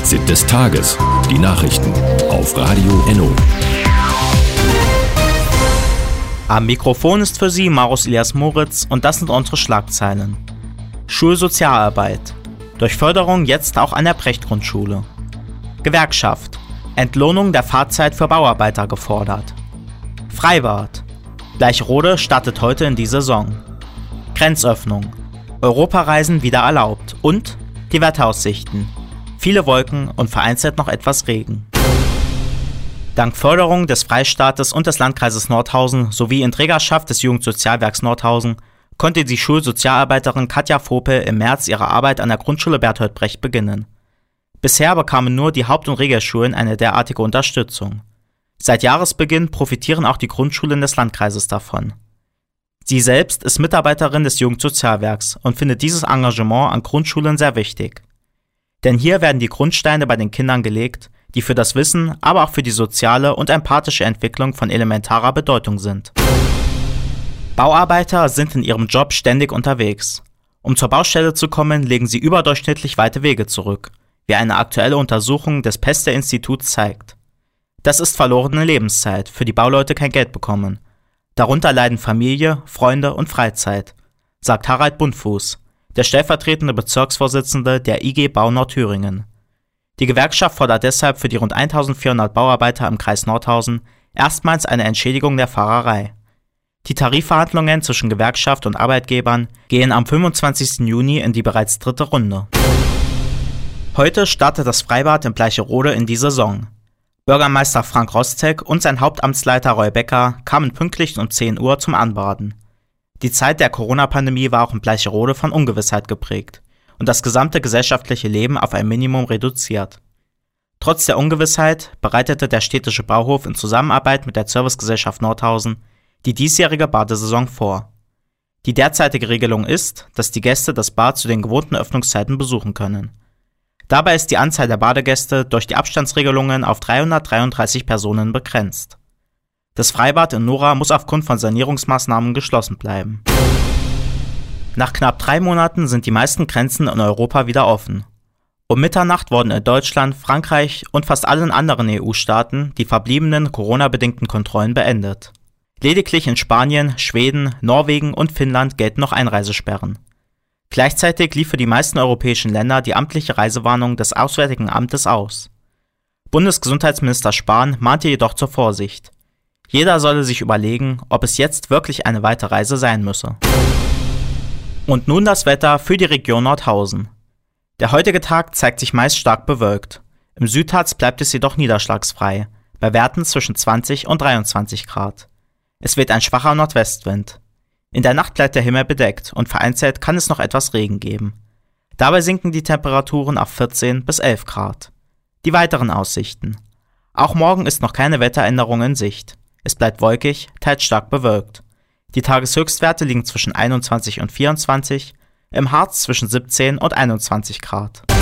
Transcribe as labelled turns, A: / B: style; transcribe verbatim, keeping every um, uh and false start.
A: Fazit des Tages. Die Nachrichten auf Radio Enno.
B: Am Mikrofon ist für Sie Marus Elias Moritz und das sind unsere Schlagzeilen. Schulsozialarbeit. Durch Förderung jetzt auch an der Brecht-Grundschule. Gewerkschaft. Entlohnung der Fahrzeit für Bauarbeiter gefordert. Freibad. Bleicherode startet heute in die Saison. Grenzöffnung. Europareisen wieder erlaubt. Und die Wetteraussichten. Viele Wolken und vereinzelt noch etwas Regen. Dank Förderung des Freistaates und des Landkreises Nordhausen sowie in Trägerschaft des Jugendsozialwerks Nordhausen konnte die Schulsozialarbeiterin Katja Vopel im März ihre Arbeit an der Grundschule Bertolt Brecht beginnen. Bisher bekamen nur die Haupt- und Regelschulen eine derartige Unterstützung. Seit Jahresbeginn profitieren auch die Grundschulen des Landkreises davon. Sie selbst ist Mitarbeiterin des Jugendsozialwerks und findet dieses Engagement an Grundschulen sehr wichtig. Denn hier werden die Grundsteine bei den Kindern gelegt, die für das Wissen, aber auch für die soziale und empathische Entwicklung von elementarer Bedeutung sind. Bauarbeiter sind in ihrem Job ständig unterwegs. Um zur Baustelle zu kommen, legen sie überdurchschnittlich weite Wege zurück, wie eine aktuelle Untersuchung des Peste-Instituts zeigt. Das ist verlorene Lebenszeit, für die Bauleute kein Geld bekommen. Darunter leiden Familie, Freunde und Freizeit, sagt Harald Bundfuß, der stellvertretende Bezirksvorsitzende der I G Bau Nordthüringen. Die Gewerkschaft fordert deshalb für die rund eintausendvierhundert Bauarbeiter im Kreis Nordhausen erstmals eine Entschädigung der Fahrerei. Die Tarifverhandlungen zwischen Gewerkschaft und Arbeitgebern gehen am fünfundzwanzigsten Juni in die bereits dritte Runde. Heute startet das Freibad in Bleicherode in die Saison. Bürgermeister Frank Rostek und sein Hauptamtsleiter Roy Becker kamen pünktlich um zehn Uhr zum Anbaden. Die Zeit der Corona-Pandemie war auch in Bleicherode von Ungewissheit geprägt und das gesamte gesellschaftliche Leben auf ein Minimum reduziert. Trotz der Ungewissheit bereitete der städtische Bauhof in Zusammenarbeit mit der Servicegesellschaft Nordhausen die diesjährige Badesaison vor. Die derzeitige Regelung ist, dass die Gäste das Bad zu den gewohnten Öffnungszeiten besuchen können. Dabei ist die Anzahl der Badegäste durch die Abstandsregelungen auf dreihundertdreiunddreißig Personen begrenzt. Das Freibad in Nora muss aufgrund von Sanierungsmaßnahmen geschlossen bleiben. Nach knapp drei Monaten sind die meisten Grenzen in Europa wieder offen. Um Mitternacht wurden in Deutschland, Frankreich und fast allen anderen E U-Staaten die verbliebenen Corona-bedingten Kontrollen beendet. Lediglich in Spanien, Schweden, Norwegen und Finnland gelten noch Einreisesperren. Gleichzeitig lief für die meisten europäischen Länder die amtliche Reisewarnung des Auswärtigen Amtes aus. Bundesgesundheitsminister Spahn mahnte jedoch zur Vorsicht. Jeder solle sich überlegen, ob es jetzt wirklich eine weite Reise sein müsse. Und nun das Wetter für die Region Nordhausen. Der heutige Tag zeigt sich meist stark bewölkt. Im Südharz bleibt es jedoch niederschlagsfrei, bei Werten zwischen zwanzig und dreiundzwanzig Grad. Es weht ein schwacher Nordwestwind. In der Nacht bleibt der Himmel bedeckt und vereinzelt kann es noch etwas Regen geben. Dabei sinken die Temperaturen auf vierzehn bis elf Grad. Die weiteren Aussichten. Auch morgen ist noch keine Wetteränderung in Sicht. Es bleibt wolkig, teils stark bewölkt. Die Tageshöchstwerte liegen zwischen einundzwanzig und vierundzwanzig, im Harz zwischen siebzehn und einundzwanzig Grad.